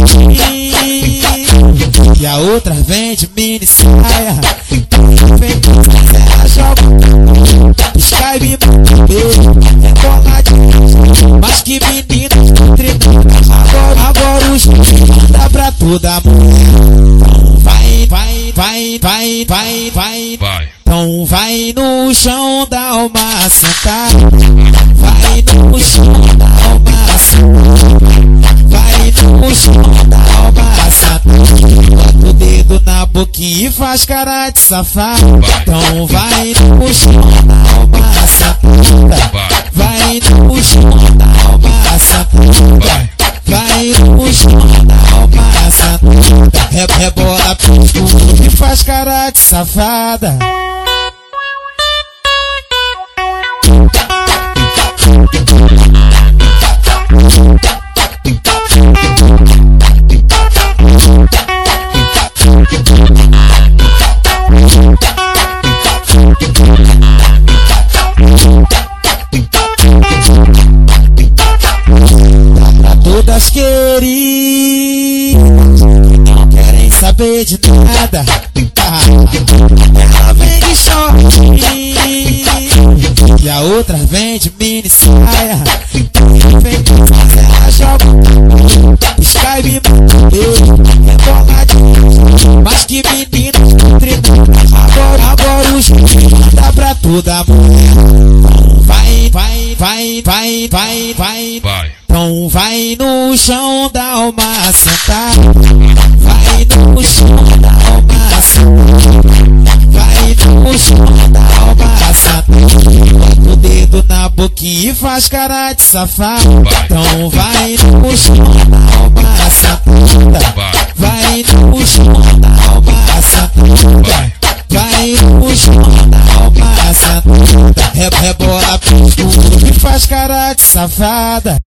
e a outra vem de mini saia. Vem ela joga, pisca e me beijo, boladinho. Mas que menina treinando. Agora os dá pra toda mulher. Vai. Então vai no chão, dá uma sentada. Vai no chão, dá uma sentada. Vai no chão, dá uma sentada. Bota o dedo na boquinha e faz cara de safado. Então vai no chão, dá uma sentada. Vai no chão, dá uma sentada. Vai no chão, dá uma sentada. Rebola pro escuro e faz cara de safada. Todas queridas não querem saber de nada. Ela vem de short e a outra vem de mini saia. Vem ela joga, pisca e me beijo, boladinho. Mas que menina treinando. Agora os dá pra toda mulher. Vai. Então vai no chão, dá uma sentada. Vai no chão, dá uma sentada. Vai no chão, dá uma sentada. Bota o dedo na boquinha e faz cara de safado. Então vai no chão, dá uma sentada. Vai no chão, dá uma sentada. Vai no chão, dá uma sentada. Rebola pro escuro e faz cara de safada.